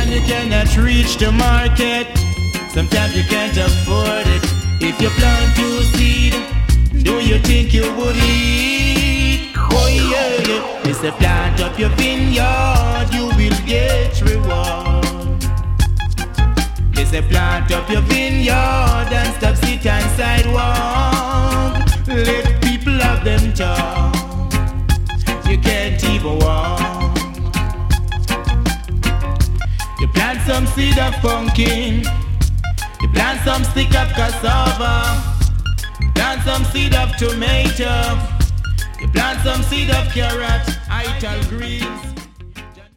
Sometimes you cannot reach the market. Sometimes you can't afford it. If you plant your seed, do you think you would eat? Oh yeah, yeah. It's a plant up your vineyard, you will get reward. It's a plant up your vineyard and stop sit on sidewalk. Let people have them talk. You can't even walk. You plant some seed of pumpkin. You plant some stick of cassava. Plant some seed of tomato. You plant some seed of carrot, ital greens.